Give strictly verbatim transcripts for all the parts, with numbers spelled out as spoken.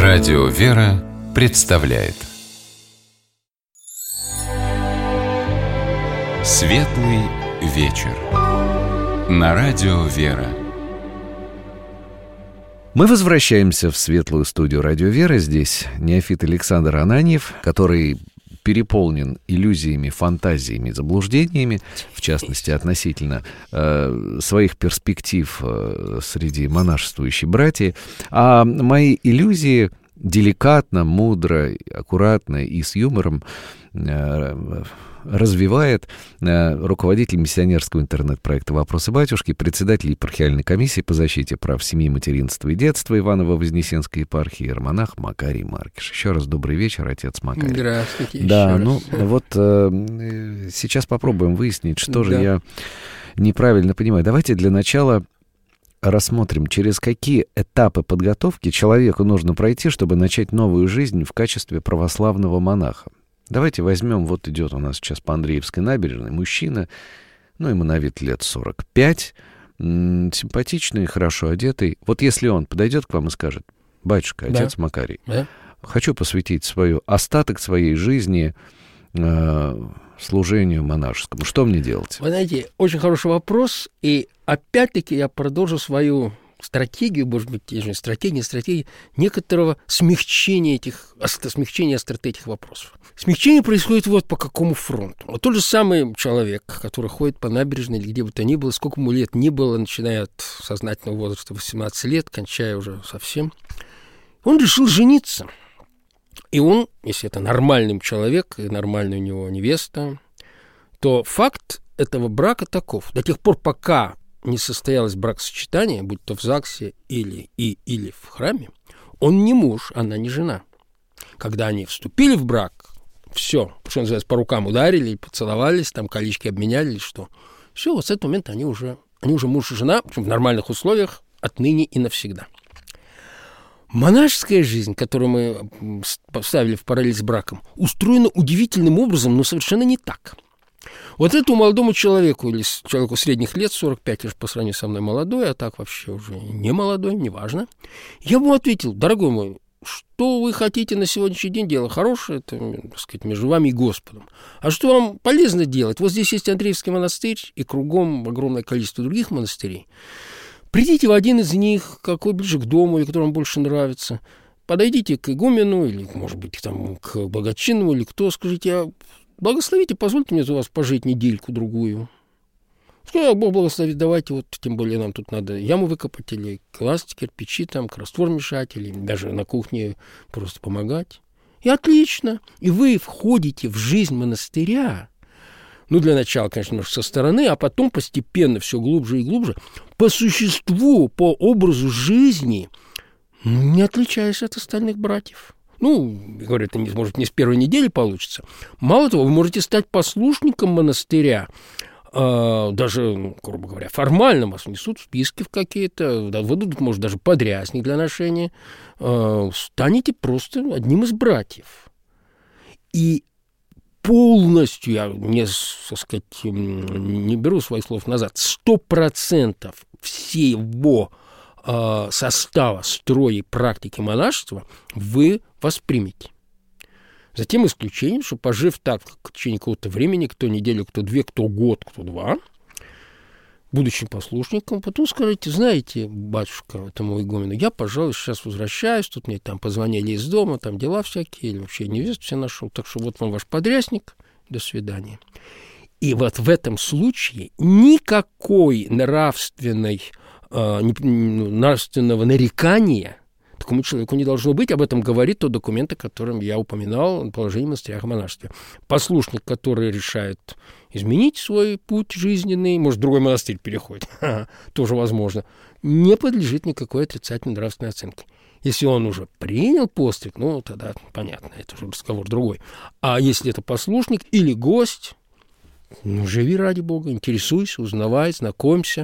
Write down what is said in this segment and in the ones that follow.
Радио «Вера» представляет Светлый вечер на Радио «Вера». Мы возвращаемся в светлую студию «Радио «Вера». Здесь неофит Александр Ананьев, который переполнен иллюзиями, фантазиями, заблуждениями, в частности, относительно э, своих перспектив э, среди монашествующей братьи. А мои иллюзии деликатно, мудро, аккуратно и с юмором э, развивает э, руководитель миссионерского интернет-проекта «Вопросы батюшки», председатель епархиальной комиссии по защите прав семьи, материнства и детства Иваново-Вознесенской епархии, иеромонах Макарий Маркиш. Еще раз добрый вечер, отец Макарий. Здравствуйте. Да, ну раз. вот э, сейчас попробуем выяснить, что же да. я неправильно понимаю. Давайте для начала рассмотрим, через какие этапы подготовки человеку нужно пройти, чтобы начать новую жизнь в качестве православного монаха. Давайте возьмем, вот идет у нас сейчас по Андреевской набережной мужчина, ну, ему на вид лет сорок пять, м- симпатичный, хорошо одетый. Вот если он подойдет к вам и скажет: «Батюшка, отец да. Макарий, да. хочу посвятить свою, остаток своей жизни э- служению монашескому. Что мне делать?» Вы знаете, очень хороший вопрос, и опять-таки я продолжу свою стратегию, может быть, стратегия, стратегия некоторого смягчения этих, смягчения остроты этих вопросов. Смягчение происходит вот по какому фронту. Вот тот же самый человек, который ходит по набережной или где бы то ни было, сколько ему лет ни было, начиная от сознательного возраста восемнадцать лет, кончая уже совсем, он решил жениться. И он, если это нормальный человек, и нормальная у него невеста, то факт этого брака таков. До тех пор, пока не состоялось бракосочетание, будь то в ЗАГСе или, и, или в храме, он не муж, она не жена. Когда они вступили в брак, все, что называется, по рукам ударили, поцеловались, там колечки обменяли или что, все, вот с этого момента они уже, они уже муж и жена, в нормальных условиях, отныне и навсегда. Монашеская жизнь, которую мы поставили в параллель с браком, устроена удивительным образом, но совершенно не так. Вот этому молодому человеку, или человеку средних лет, сорок пять, лишь по сравнению со мной молодой, а так вообще уже не молодой, неважно, я бы ему ответил: дорогой мой, что вы хотите на сегодняшний день, дело хорошее, это, так сказать, между вами и Господом. А что вам полезно делать? Вот здесь есть Андреевский монастырь, и кругом огромное количество других монастырей. Придите в один из них, какой ближе к дому, или который вам больше нравится. Подойдите к игумену, или, может быть, там, к благочинному, или кто, скажите: а благословите, позвольте мне за вас пожить недельку-другую. Скажите: Бог благословит, давайте, вот, тем более нам тут надо яму выкопать, или класть кирпичи, там, раствор мешать, или даже на кухне просто помогать. И отлично. И вы входите в жизнь монастыря, ну, для начала, конечно, немножко со стороны, а потом постепенно все глубже и глубже, по существу, по образу жизни, не отличаясь от остальных братьев. Ну, говорю, это, не, может, не с первой недели получится. Мало того, вы можете стать послушником монастыря, э, даже, ну, грубо говоря, формально вас внесут в списки в какие-то, да, выдадут, может, даже подрясник для ношения, э, станете просто одним из братьев. И полностью, я не, так сказать, не беру своих слов назад, сто процентов всего э, состава, строя и практики монашества вы воспримете. За тем исключением, что, пожив так в течение какого-то времени, кто неделю, кто две, кто год, кто два, будучи послушником, потом скажете: знаете, батюшка, этому игумену, я, пожалуй, сейчас возвращаюсь, тут мне там позвонили из дома, там дела всякие, или вообще невесту все нашел, так что вот вам ваш подрясник, до свидания. И вот в этом случае никакой нравственной, э, нравственного нарекания такому человеку не должно быть. Об этом говорит тот документ, о котором я упоминал, положение в монастырях и монашестве. Послушник, который решает изменить свой путь жизненный, может, в другой монастырь переходит, тоже возможно, не подлежит никакой отрицательной нравственной оценке. Если он уже принял постриг, ну, тогда понятно, это уже разговор другой. А если это послушник или гость, ну, живи ради Бога, интересуйся, узнавай, знакомься,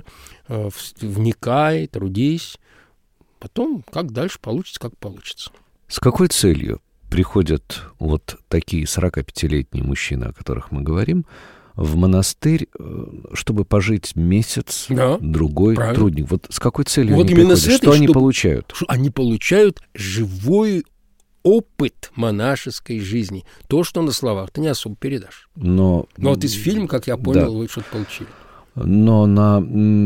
вникай, трудись. Потом, как дальше получится, как получится. С какой целью приходят вот такие сорокапятилетние мужчины, о которых мы говорим, в монастырь, чтобы пожить месяц, да, другой, правильно, трудник? Вот с какой целью вот они приходят? Что они чтобы... получают? Они получают живой опыт монашеской жизни. То, что на словах ты не особо передашь. Но, Но вот из фильма, как я понял, да. вы что-то получили. Но на...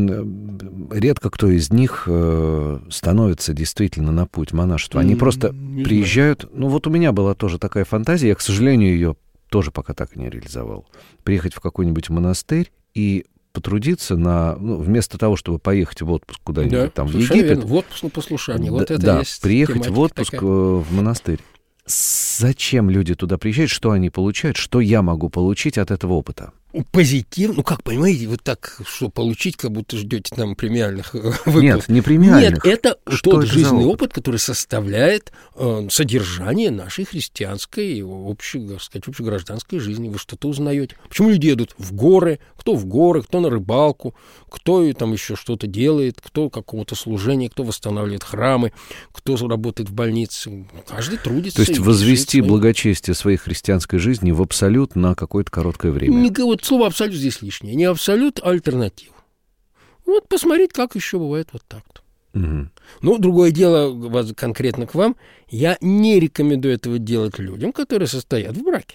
редко кто из них становится действительно на путь монашества. Они просто не приезжают... Знаю. Ну, вот у меня была тоже такая фантазия, я, к сожалению, ее тоже пока так и не реализовал. Приехать в какой-нибудь монастырь и потрудиться на... Ну, вместо того, чтобы поехать в отпуск куда-нибудь да, там в Египет... Верно. В отпуск на послушание. Вот да, это да, есть приехать в отпуск такая. В монастырь. Зачем люди туда приезжают? Что они получают? Что я могу получить от этого опыта? Позитив, ну как, понимаете, вот так, что получить, как будто ждете там премиальных выплат. Нет, не премиальных. Нет, это что тот это жизненный опыт? опыт, который составляет э, содержание нашей христианской, общей, так сказать, общегражданской жизни. Вы что-то узнаете. Почему люди едут в горы? Кто в горы, кто на рыбалку, кто там еще что-то делает, кто какого-то служения, кто восстанавливает храмы, кто работает в больнице. Каждый трудится. То есть возвести благочестие своей христианской жизни в абсолют на какое-то короткое время. Не, вот слово «абсолют» здесь лишнее. Не абсолют, а альтернатива. Вот посмотреть, как еще бывает вот так-то. Угу. Ну, другое дело, конкретно к вам, я не рекомендую этого делать людям, которые состоят в браке.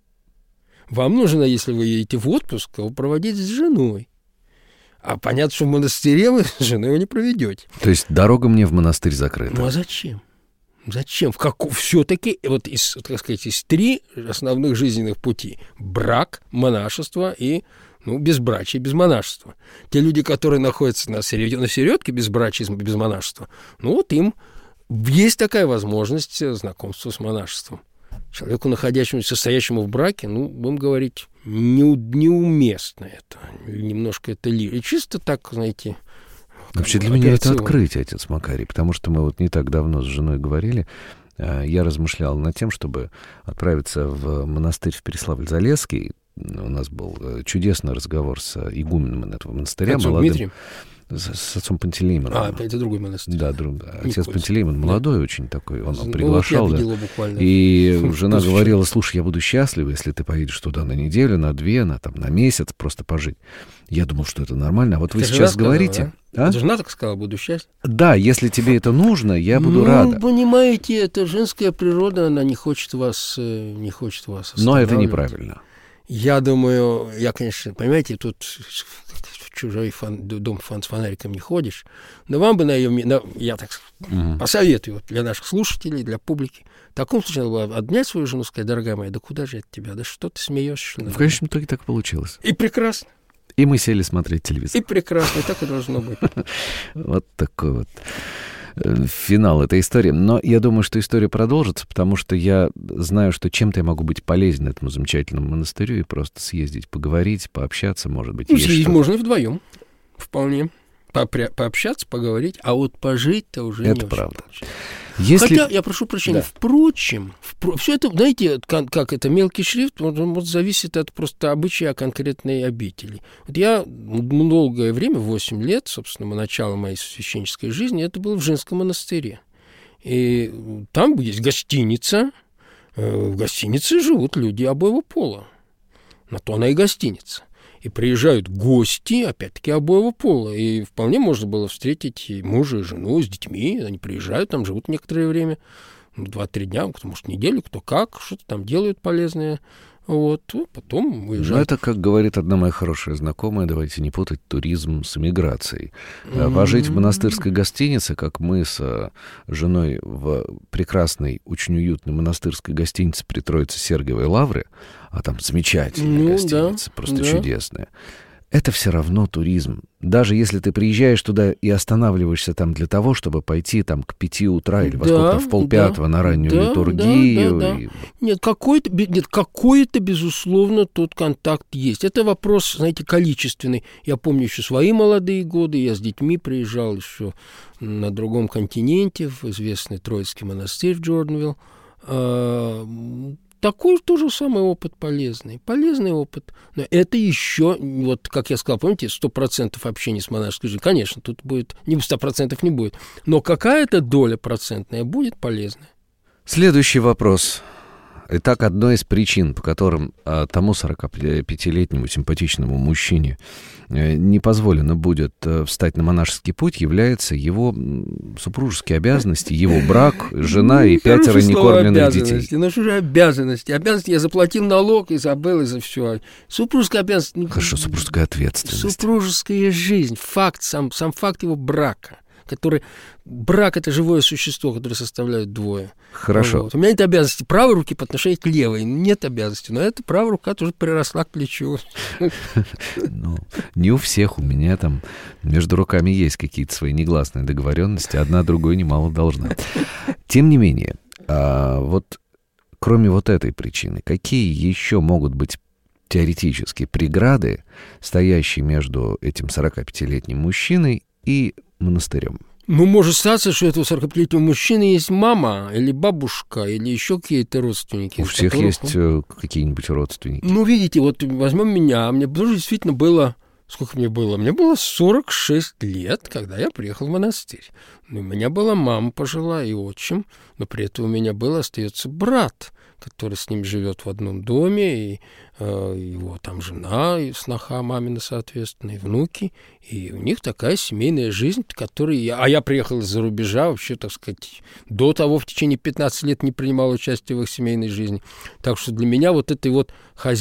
Вам нужно, если вы едете в отпуск, его проводить с женой. А понятно, что в монастыре вы с женой его не проведете. То есть дорога мне в монастырь закрыта. Ну, а зачем? Зачем? В как... Все-таки вот из, так сказать, из три основных жизненных пути – брак, монашество и ну, безбрачие без монашества. Те люди, которые находятся на, серед... на середке безбрачия без монашества, ну вот им есть такая возможность знакомства с монашеством. Человеку, находящемуся, состоящему в браке, ну, будем говорить, не, неуместно это. Немножко это ли... И чисто так, знаете... Вообще для меня это открытие, отец Макарий, потому что мы вот не так давно с женой говорили, я размышлял над тем, чтобы отправиться в монастырь в Переславль-Залесский. У нас был чудесный разговор с игуменом этого монастыря. Отцом молодым, Дмитрием? С, с отцом Пантелеймоном. А, это другой монастырь. Да, друг, отец Пантелеймон молодой да. очень такой, он, он приглашал. Ну, вот я да. видела буквально. И жена говорила, слушай, я буду счастлива, если ты поедешь туда на неделю, на две, на, там, на месяц, просто пожить. Я думал, что это нормально, а вот вы это сейчас говорите... Сказала, да? А? Это жена так сказала, буду счастлив. Да, если тебе это нужно, я буду ну, рада. Понимаете, это женская природа, она не хочет вас, не хочет вас Но это неправильно. Я думаю, я, конечно, понимаете, тут в чужой фан, дом фан, с фонариком не ходишь, но вам бы на ее... На, я так угу. посоветую вот, для наших слушателей, для публики. В таком случае надо было обнять свою жену, сказать, дорогая моя, да куда же от тебя? Да что ты смеешься? В конечном итоге так получилось. И прекрасно. И мы сели смотреть телевизор. И прекрасно, и так и должно быть. Вот такой вот финал этой истории. Но я думаю, что история продолжится, потому что я знаю, что чем-то я могу быть полезен этому замечательному монастырю и просто съездить, поговорить, пообщаться, может быть. Ну, съездить можно и вдвоем. Вполне. Попря- пообщаться, поговорить, а вот пожить-то уже это не правда. Если... Хотя, я прошу прощения, да. впрочем, впро... все это, знаете, как, как это, мелкий шрифт, он, он зависит от просто обычая конкретной обители. Вот я долгое время, восемь лет, собственно, начало моей священнической жизни, это было в женском монастыре. И там есть гостиница, в гостинице живут люди обоего пола. На то она и гостиница. И приезжают гости, опять-таки, обоего пола. И вполне можно было встретить и мужа, и жену с детьми. Они приезжают, там живут некоторое время. Два-три дня, кто, может, неделю, кто как, что-то там делают полезное. Вот, потом уезжают. Ну, это, как говорит одна моя хорошая знакомая, давайте не путать туризм с эмиграцией. Mm-hmm. Пожить в монастырской гостинице, как мы с женой в прекрасной, очень уютной монастырской гостинице при Троице Сергиевой Лавры, а там замечательная ну, гостиница, да, просто да. чудесная. Это все равно туризм. Даже если ты приезжаешь туда и останавливаешься там для того, чтобы пойти там к пяти утра или во да, сколько, в полпятого да, на раннюю да, литургию. Да, да, и... да. Нет, какой-то, нет, какой-то, безусловно, тот контакт есть. Это вопрос, знаете, количественный. Я помню еще свои молодые годы. Я с детьми приезжал еще на другом континенте, в известный Троицкий монастырь в Джорданвилл. Такой тоже самый опыт полезный. Полезный опыт. Но это еще, вот как я сказал, помните, сто процентов общения с монашеской жизнью. Конечно, тут будет, не сто процентов не будет. Но какая-то доля процентная будет полезная. Следующий вопрос. Итак, одной из причин, по которым а, тому сорокапятилетнему симпатичному мужчине э, не позволено будет э, встать на монашеский путь, является его супружеские обязанности, его брак, жена и пятеро некормленных детей. Ну что же обязанности? Обязанности я заплатил налог и забыл, и за все. Супружеская обязанность... Хорошо, супружеская ответственность. Супружеская жизнь, факт, сам, сам факт его брака. Который... Брак — это живое существо, которое составляют двое. Хорошо. Вот. У меня нет обязанности правой руки по отношению к левой. Нет обязанности. Но эта правая рука тоже приросла к плечу. Ну, не у всех. У меня там между руками есть какие-то свои негласные договоренности. Одна другой немало должна. Тем не менее, вот кроме вот этой причины, какие еще могут быть теоретические преграды, стоящие между этим сорокапятилетним мужчиной и монастырем? Ну, может статься, что у этого сорокапятилетнего мужчины есть мама или бабушка, или еще какие-то родственники. У всех которых... есть э, какие-нибудь родственники. Ну, видите, вот возьмем меня. Мне тоже действительно было... Сколько мне было? Мне было сорок шесть лет, когда я приехал в монастырь. У меня была мама пожилая и отчим, но при этом у меня был, остается брат, который с ним живет в одном доме, и э, его там жена, и сноха мамина, соответственно, и внуки, и у них такая семейная жизнь, которой я... А я приехал из-за рубежа, вообще, так сказать, до того в течение пятнадцати лет не принимал участие в их семейной жизни. Так что для меня вот этой вот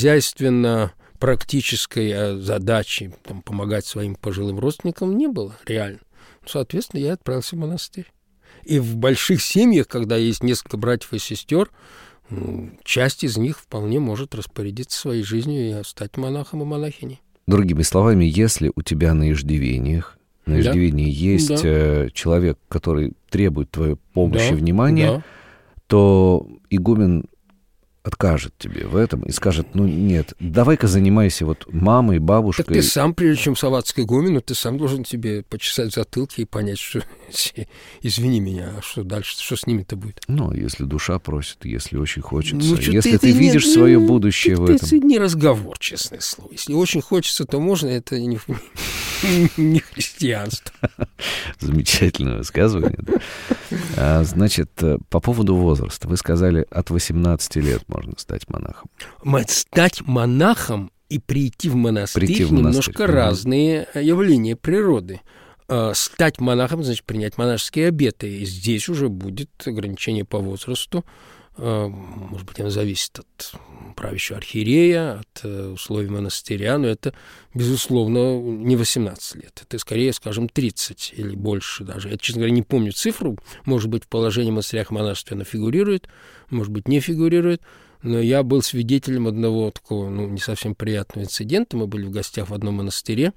хозяйственно-практической задачи там, помогать своим пожилым родственникам не было реально. Соответственно, я отправился в монастырь. И в больших семьях, когда есть несколько братьев и сестер, часть из них вполне может распорядиться своей жизнью и стать монахом и монахиней. Другими словами, если у тебя на иждивениях, на иждивении да. есть да. человек, который требует твоей помощи и да. внимания, да. то игумен откажет тебе в этом и скажет, ну нет, давай-ка занимайся вот мамой, бабушкой. Так ты сам, прежде чем соваться к игумену, ты сам должен себе почесать в затылке и понять, что извини меня, а что дальше, что с ними-то будет? Ну, если душа просит, если очень хочется, ну, если ты, ты видишь не, свое будущее ты, в ты, этом. Это не разговор, честное слово. Если очень хочется, то можно, это не, не христианство. Замечательное высказывание. А, значит, по поводу возраста. Вы сказали, от восемнадцати лет можно стать монахом. Стать монахом и прийти в монастырь прийти в немножко монастырь. разные явления природы. Стать монахом, значит, принять монашеские обеты. И здесь уже будет ограничение по возрасту. Может быть, оно зависит от правящего архиерея, от условий монастыря, но это, безусловно, не восемнадцать лет. Это, скорее, скажем, тридцать или больше даже. Я, честно говоря, не помню цифру. Может быть, в положении монастырях монашества она фигурирует, может быть, не фигурирует. Но я был свидетелем одного такого, ну, не совсем приятного инцидента. Мы были в гостях в одном монастыре,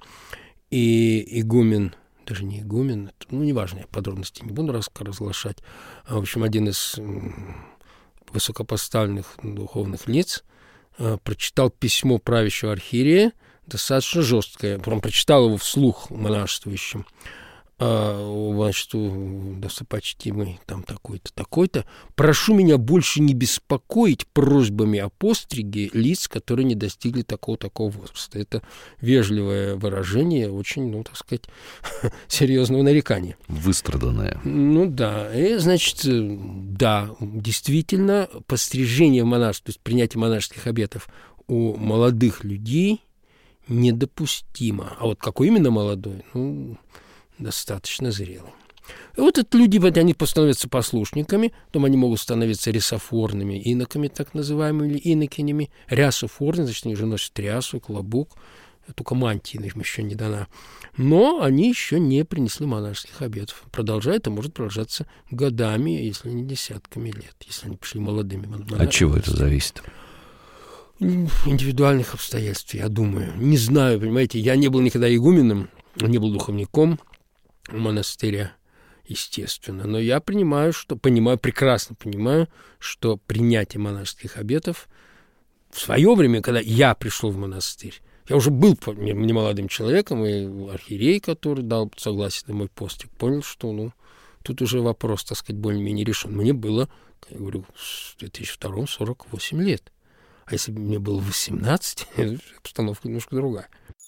и игумен, даже не игумен, это, ну, неважно, я подробности не буду разглашать. В общем, один из высокопоставленных духовных лиц э, прочитал письмо правящего архиерея, достаточно жесткое. Он прочитал его вслух монашествующим. Э, значит, достопочтимый там такой-то, такой-то. Прошу меня больше не беспокоить просьбами о постриге лиц, которые не достигли такого-такого возраста. Это вежливое выражение, очень, ну, так сказать, серьезного нарекания. Выстраданное. Ну да. И, значит, да, действительно, пострижение в монашестве, то есть принятие монашеских обетов у молодых людей недопустимо. А вот какой именно молодой? Ну, достаточно зрелый. И вот это люди, вот они становятся послушниками, потом они могут становиться рясофорными иноками, так называемыми, или инокинями. Рясофорные, значит, они уже носят рясу, клобук, только мантии им еще не дана. Но они еще не принесли монашеских обетов. Продолжает, а может продолжаться годами, если не десятками лет, если они пришли молодыми монахами. От чего это зависит? Индивидуальных обстоятельств, я думаю. Не знаю, понимаете, я не был никогда игуменом, не был духовником монастыря, естественно. Но я принимаю, что, понимаю, прекрасно понимаю, что принятие монашеских обетов в свое время, когда я пришел в монастырь, я уже был немолодым человеком, и архиерей, который дал согласие на мой постриг, понял, что, ну, тут уже вопрос, так сказать, более-менее решен. Мне было, я говорю, в две тысячи втором сорок восемь лет. А если бы мне было восемнадцать, обстановка немножко другая.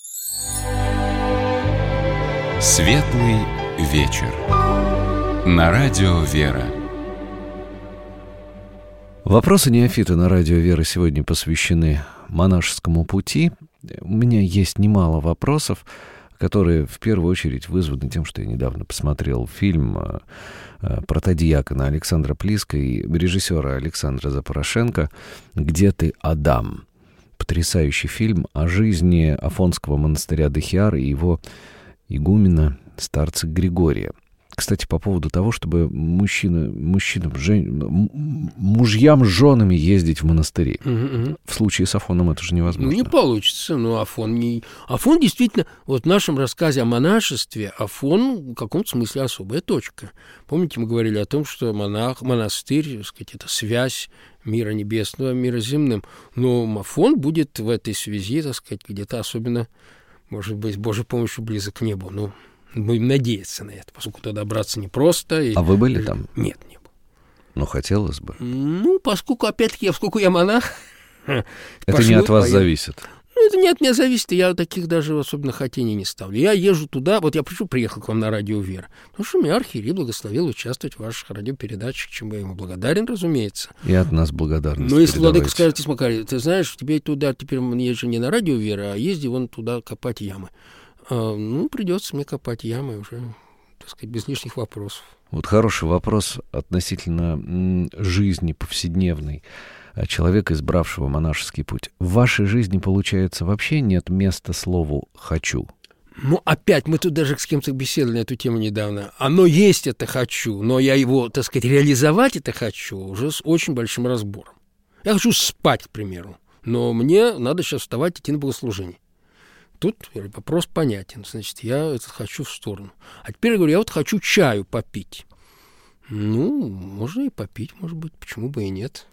Светлый вечер. На радио «Вера». Вопросы неофита на радио «Вера» сегодня посвящены монашескому пути. У меня есть немало вопросов, которые в первую очередь вызваны тем, что я недавно посмотрел фильм протодиакона Александра Плиска и режиссера Александра Запорошенко «Где ты, Адам?». Потрясающий фильм о жизни Афонского монастыря Дахиар и его игумена, старца Григория. Кстати, по поводу того, чтобы мужчина, мужчинам, жен, мужьям с женами ездить в монастыри. Угу, угу. В случае с Афоном это же невозможно. Ну, не получится. Но Афон не... Афон действительно, вот в нашем рассказе о монашестве, Афон в каком-то смысле особая точка. Помните, мы говорили о том, что монах, монастырь, так сказать, это связь мира небесного, мира земным. Но Афон будет в этой связи, так сказать, где-то особенно, может быть, с Божьей помощью близок к небу. Ну, будем надеяться на это, поскольку туда добраться непросто. И... А вы были там? Нет, не был. Но хотелось бы. Ну, поскольку, опять-таки, поскольку я монах... Это пошлю, не от вас поеду. Зависит. Ну, это не от меня зависит, я таких даже особенно хотений не ставлю. Я езжу туда, вот я почему приехал к вам на радио «Вера», потому что меня архиерей благословил участвовать в ваших радиопередачах, чем я ему благодарен, разумеется. И от нас благодарность. Но если владыка скажет, Макарий, ты знаешь, тебе туда теперь езжу не на радио «Вера», а езди вон туда копать ямы. А, ну, придется мне копать ямы уже, так сказать, без лишних вопросов. Вот хороший вопрос относительно м, жизни повседневной человека, избравшего монашеский путь. В вашей жизни, получается, вообще нет места слову «хочу»? Ну, опять, мы тут даже с кем-то беседовали на эту тему недавно. Оно есть, это «хочу», но я его, так сказать, реализовать это «хочу» уже с очень большим разбором. Я хочу спать, к примеру, но мне надо сейчас вставать и идти на богослужение. Тут вопрос понятен. Значит, я это хочу в сторону. А теперь я говорю, я вот хочу чаю попить. Ну, можно и попить, может быть, почему бы и нет.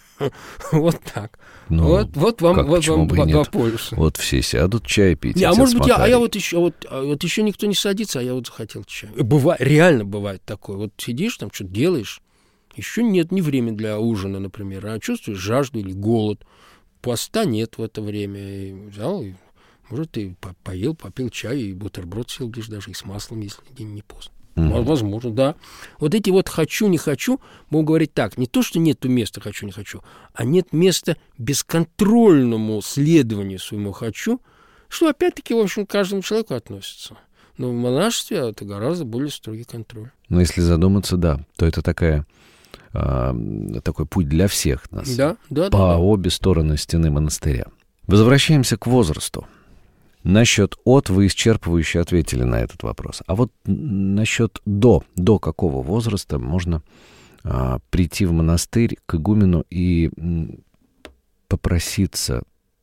Вот так. Ну, вот, вот вам, как, вот вам два полюса. Вот все сядут чай пить. Не, а может быть, я, а я вот еще, вот, вот еще никто не садится, а я вот захотел чай. Бывает, реально бывает такое. Вот сидишь там, что-то делаешь, еще нет ни времени для ужина, например, а чувствуешь жажду или голод. Поста нет в это время. И взял, и, может, ты поел, попил чай, и бутерброд съел, лишь даже и с маслом, если день не поздно. Mm-hmm. Возможно, да. Вот эти вот «хочу, не хочу», будем говорить так, не то, что нету места «хочу, не хочу», а нет места бесконтрольному следованию своему «хочу», что, опять-таки, в общем, к каждому человеку относится. Но в монашестве это гораздо более строгий контроль. Но если задуматься, да, то это такая, э, такой путь для всех нас. Да, да, по да, да. обе стороны стены монастыря. Возвращаемся к возрасту. Насчет «от» вы исчерпывающе ответили на этот вопрос. А вот насчет «до», до какого возраста можно а, прийти в монастырь к игумену и м, попроситься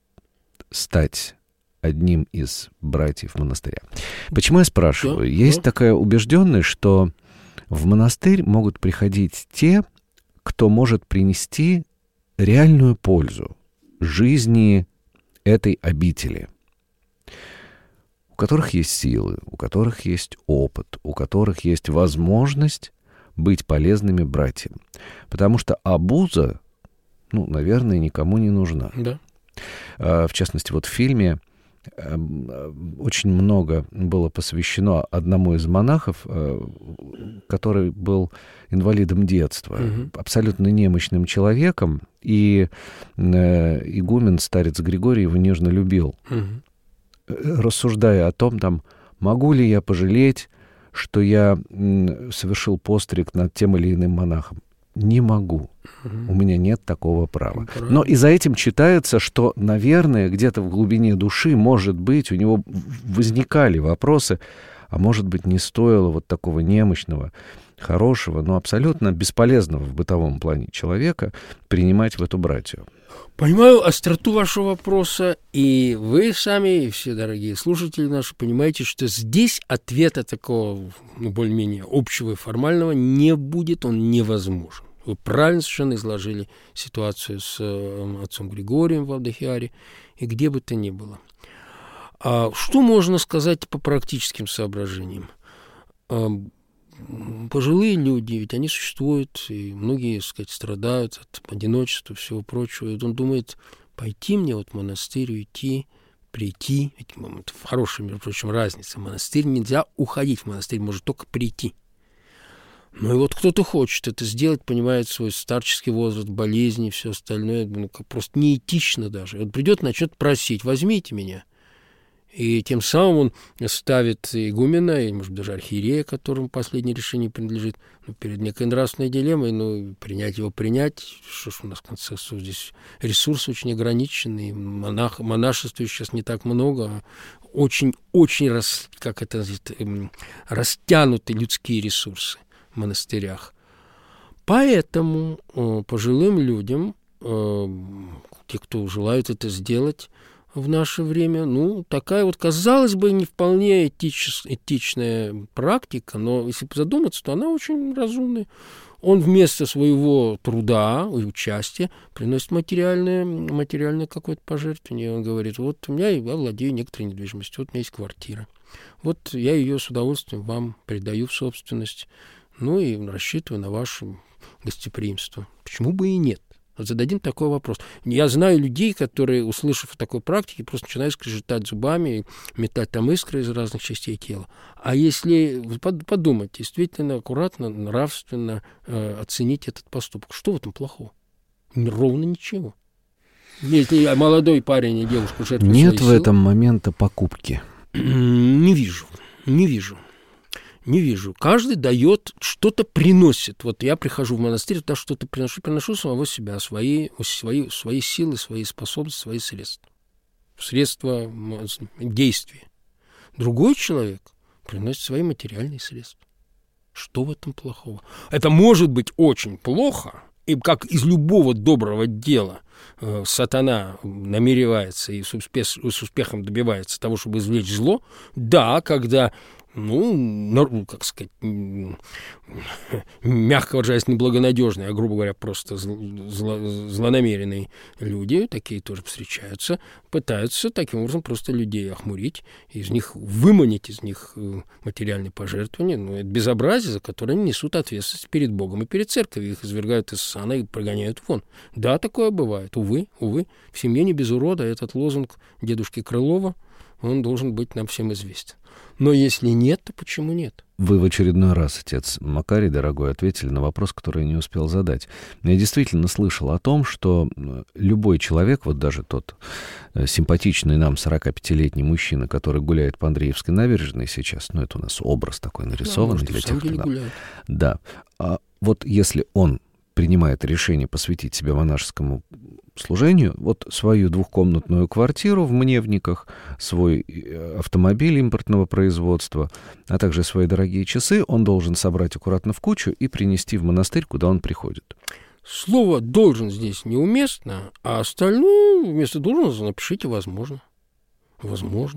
стать одним из братьев монастыря? Почему я спрашиваю? Да, Есть да. такая убежденность, что в монастырь могут приходить те, кто может принести реальную пользу жизни этой обители, у которых есть силы, у которых есть опыт, у которых есть возможность быть полезными братьям. Потому что обуза, ну, наверное, никому не нужна. Да. В частности, вот в фильме очень много было посвящено одному из монахов, который был инвалидом детства, угу. абсолютно немощным человеком, и игумен, старец Григорий, его нежно любил. Угу. Рассуждая о том, там, могу ли я пожалеть, что я совершил постриг над тем или иным монахом. Не могу. Угу. У меня нет такого права. Правильно. Но и за этим читается, что, наверное, где-то в глубине души, может быть, у него возникали вопросы, а может быть, не стоило вот такого немощного, хорошего, но абсолютно бесполезного в бытовом плане человека принимать в эту братью. Понимаю остроту вашего вопроса, и вы сами, и все дорогие слушатели наши, понимаете, что здесь ответа такого, ну, более-менее общего и формального не будет, он невозможен. Вы правильно совершенно изложили ситуацию с э, отцом Григорием в Дахиаре, и где бы то ни было. А что можно сказать по практическим соображениям? А, пожилые люди, ведь они существуют, и многие, так сказать, страдают от одиночества, всего прочего. И он думает, пойти мне вот в монастырь, уйти, прийти. Ведь это хорошая, между прочим, разница. В монастырь нельзя уходить, в монастырь может только прийти. Ну и вот кто-то хочет это сделать, понимает свой старческий возраст, болезни и все остальное, ну, просто неэтично даже. Вот придет, начнет просить: возьмите меня. И тем самым он ставит игумена, или, может, даже архиерея, которому последнее решение принадлежит, ну, перед некой нравственной дилеммой, ну, принять его, принять. Что ж у нас, в конце концов, здесь ресурсы очень ограниченные, монах, монашества сейчас не так много, очень-очень рас, как это, растянуты людские ресурсы в монастырях. Поэтому э, пожилым людям, э, те, кто желают это сделать в наше время, ну, такая вот, казалось бы, не вполне этич, этичная практика, но если задуматься, то она очень разумная. Он вместо своего труда и участия приносит материальное, материальное какое-то пожертвование. Он говорит: вот у меня, я владею некоторой недвижимостью, вот у меня есть квартира. Вот я ее с удовольствием вам передаю в собственность, ну и рассчитываю на ваше гостеприимство. Почему бы и нет? Вот зададим такой вопрос. Я знаю людей, которые, услышав о такой практике, просто начинают скрежетать зубами, метать там искры из разных частей тела. А если подумать, действительно аккуратно, нравственно э, оценить этот поступок, что в этом плохого? Ровно ничего. Если молодой парень и девушка жертвуют Нет в силы, этом момента покупки. Не вижу, не вижу. Не вижу. Каждый дает, что-то приносит. Вот я прихожу в монастырь, туда что-то приношу, приношу самого себя, свои, свои, свои силы, свои способности, свои средства. Средства действия. Другой человек приносит свои материальные средства. Что в этом плохого? Это может быть очень плохо, и как из любого доброго дела э, сатана намеревается и с, успех, с успехом добивается того, чтобы извлечь зло. Да, когда... Ну, как сказать, мягко выражаясь, неблагонадежные, а, грубо говоря, просто зло, злонамеренные люди, такие тоже встречаются, пытаются таким образом просто людей охмурить, из них выманить из них материальные пожертвования. Ну, это безобразие, за которое они несут ответственность перед Богом и перед церковью. Их извергают из сана и прогоняют вон. Да, такое бывает. Увы, увы. В семье не без урода. Этот лозунг дедушки Крылова, он должен быть нам всем известен. Но если нет, то почему нет? Вы в очередной раз, отец Макарий, дорогой, ответили на вопрос, который я не успел задать. Я действительно слышал о том, что любой человек, вот даже тот симпатичный нам сорокапятилетний мужчина, который гуляет по Андреевской набережной сейчас, ну, это у нас образ такой нарисованный, да, для тех, кто нам... Да. А вот если он принимает решение посвятить себя монашескому служению, вот свою двухкомнатную квартиру в Мневниках, свой автомобиль импортного производства, а также свои дорогие часы он должен собрать аккуратно в кучу и принести в монастырь, куда он приходит. Слово «должен» здесь неуместно, а остальное вместо «должен» напишите «возможно». Возможно.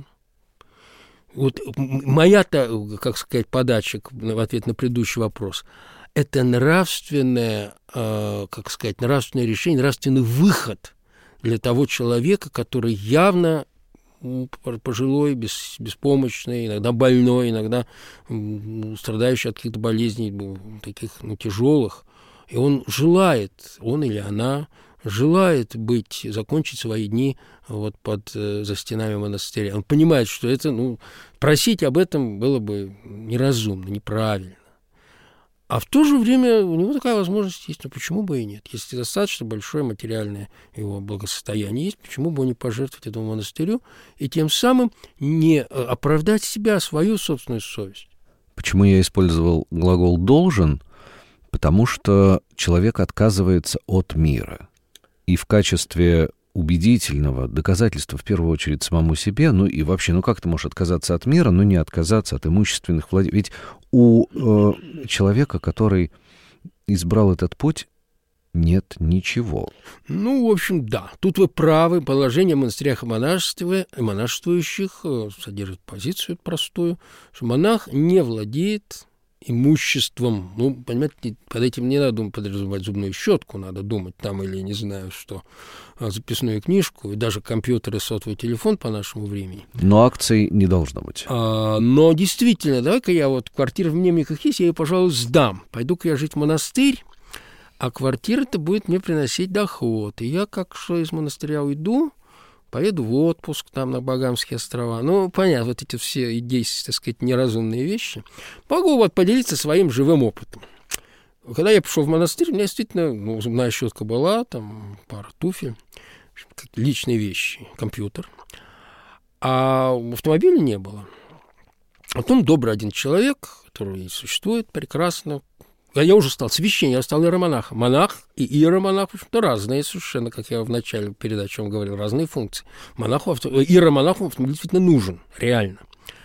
Вот моя-то, как сказать, подача в ответ на предыдущий вопрос – это нравственное, э, как сказать, нравственное решение, нравственный выход для того человека, который явно пожилой, бес, беспомощный, иногда больной, иногда страдающий от каких-то болезней, таких, ну, тяжелых. И он желает, он или она, желает быть, закончить свои дни вот под, за стенами монастыря. Он понимает, что это, ну, просить об этом было бы неразумно, неправильно. А в то же время у него такая возможность есть, но почему бы и нет? Если достаточно большое материальное его благосостояние есть, почему бы не пожертвовать этому монастырю и тем самым не оправдать себя, свою собственную совесть? Почему я использовал глагол «должен»? Потому что человек отказывается от мира. И в качестве убедительного доказательства, в первую очередь, самому себе, ну и вообще, ну как ты можешь отказаться от мира, но не отказаться от имущественных владений? Ведь у э, человека, который избрал этот путь, нет ничего. Ну, в общем, да. Тут вы правы. Положение в монастырях и монашестве, и монашествующих э, содержит позицию простую, что монах не владеет имуществом. Ну, понимаете, под этим не надо думать, подразумевать зубную щетку, надо думать там или, не знаю, что, записную книжку, и даже компьютер и сотовый телефон по нашему времени. Но акций не должно быть. А, но действительно, давай-ка я вот, квартира в Мневниках есть, я ее, пожалуй, сдам. Пойду-ка я жить в монастырь, а квартира-то будет мне приносить доход. И я, как что, из монастыря уйду, поеду в отпуск там на Багамские острова. Ну, понятно, вот эти все идеи, так сказать, неразумные вещи. Могу вот поделиться своим живым опытом. Когда я пришел в монастырь, у меня действительно ну, зубная щетка была, там пара туфель, личные вещи, компьютер. А автомобиля не было. Потом добрый один человек, который существует прекрасно. Я уже стал священником, я стал иеромонахом. Монах и иеромонах, в общем-то, разные совершенно, как я в начале передачи вам говорил, разные функции. Монаху, авто... иеромонаху автомобиль действительно нужен, реально.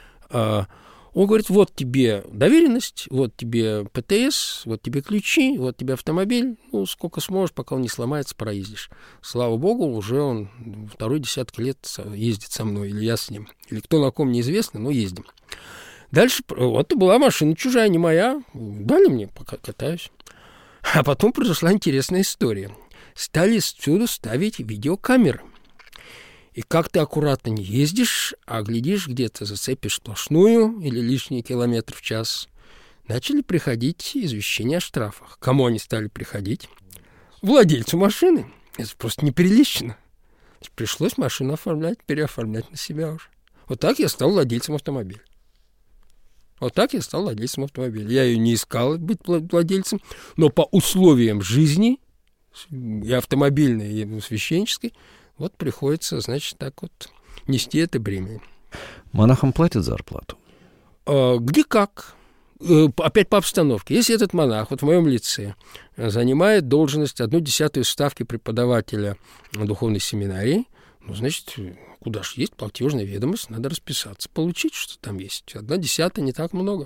Он говорит, вот тебе доверенность, вот тебе ПТС, вот тебе ключи, вот тебе автомобиль, ну, сколько сможешь, пока он не сломается, проездишь. Слава богу, уже он второй десяток лет ездит со мной, или я с ним, или кто на ком неизвестно, но ездим. Дальше, вот это была машина чужая, не моя, дали мне, пока катаюсь. А потом произошла интересная история. Стали всюду ставить видеокамеры. И как ты аккуратно не ездишь, а глядишь, где-то зацепишь сплошную или лишний километр в час, начали приходить извещения о штрафах. Кому они стали приходить? Владельцу машины. Это просто неприлично. Пришлось машину оформлять, переоформлять на себя уже. Вот так я стал владельцем автомобиля. Вот так я стал владельцем автомобиля. Я ее не искал быть владельцем, но по условиям жизни, и автомобильной, и священнической, вот приходится, значит, так вот нести это бремя. Монахам платят зарплату? А, где как? Опять по обстановке. Если этот монах, вот в моем лице, занимает должность одну десятую ставки преподавателя духовной семинарии, ну, значит, куда ж есть платежная ведомость, надо расписаться, получить, что там есть. Одна десятая не так много.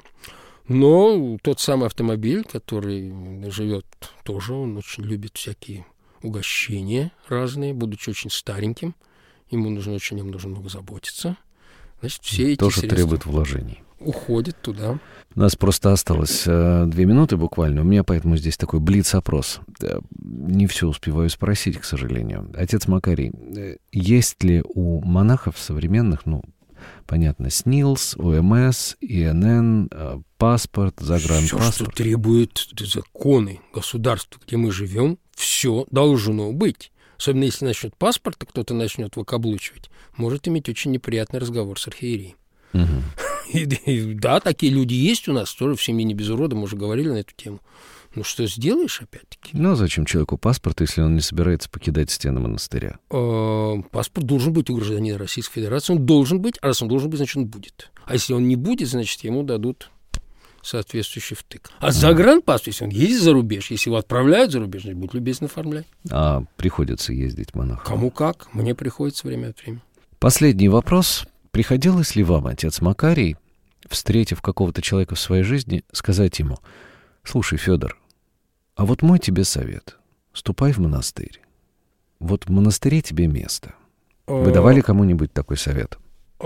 Но тот самый автомобиль, который живет тоже, он очень любит всякие угощения разные, будучи очень стареньким, ему нужно очень, ему нужно много заботиться. Значит, все эти тоже средства требует вложений. Уходят туда. У нас просто осталось э, две минуты буквально. У меня поэтому здесь такой блиц-опрос. Э, не все успеваю спросить, к сожалению. Отец Макарий, э, есть ли у монахов современных, ну, понятно, СНИЛС, ОМС, ИНН, э, паспорт, загранпаспорт? Все, что требует законы государства, где мы живем, все должно быть. Особенно если насчет паспорта кто-то начнет выкаблучивать, может иметь очень неприятный разговор с архиереем. Угу. И, и, да, такие люди есть у нас, тоже в семье не без урода, мы уже говорили на эту тему. Ну, что сделаешь, опять-таки? Ну, зачем человеку паспорт, если он не собирается покидать стены монастыря? Э, паспорт должен быть у гражданина Российской Федерации, он должен быть, а раз он должен быть, значит, он будет. А если он не будет, значит, ему дадут соответствующий втык. А загранпаспорт, если он ездит за рубеж, если его отправляют за рубеж, значит, будь любезен, оформляй. А приходится ездить монахам? Кому как, мне приходится время от времени. Последний вопрос. Приходилось ли вам, отец Макарий, встретив какого-то человека в своей жизни, сказать ему: слушай, Федор, а вот мой тебе совет. Ступай в монастырь. Вот в монастыре тебе место. Вы давали кому-нибудь такой совет?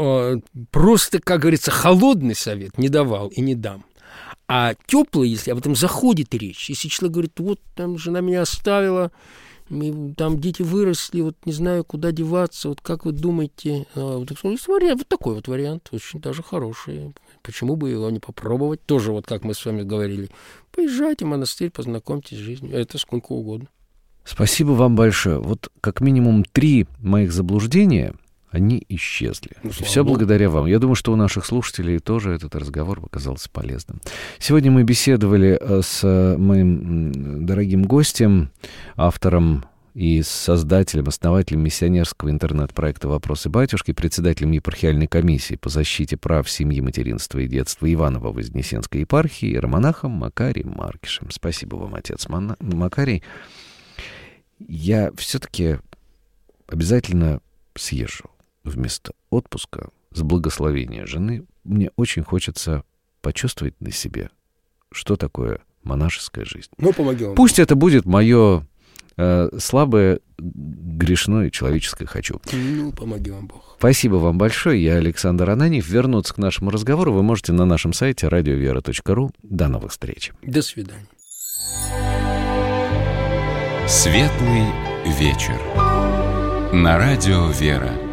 Просто, как говорится, холодный совет не давал и не дам. А теплый, если об этом заходит речь, если человек говорит, вот там жена меня оставила, там дети выросли, вот не знаю, куда деваться, вот как вы думаете? Вот, вот такой вот вариант, очень даже хороший. Почему бы его не попробовать? Тоже вот как мы с вами говорили. Поезжайте в монастырь, познакомьтесь с жизнью. Это сколько угодно. Спасибо вам большое. Вот как минимум три моих заблуждения, они исчезли. Ну, все Богу. Благодаря вам. Я думаю, что у наших слушателей тоже этот разговор оказался полезным. Сегодня мы беседовали с моим дорогим гостем, автором и создателем, основателем миссионерского интернет-проекта «Вопросы батюшки», председателем епархиальной комиссии по защите прав семьи, материнства и детства Иваново-Вознесенской епархии, иеромонахом Макарием Маркишем. Спасибо вам, отец Мана... Макарий. Я все-таки обязательно съезжу вместо отпуска с благословения жены. Мне очень хочется почувствовать на себе, что такое монашеская жизнь. Ну, помоги вам. Пусть это будет мое э, слабое, грешное человеческое «хочу». Ну, помоги вам Бог. Спасибо вам большое. Я Александр Ананьев. Вернуться к нашему разговору вы можете на нашем сайте радиовера точка ру. До новых встреч. До свидания. Светлый вечер. На радио «Вера».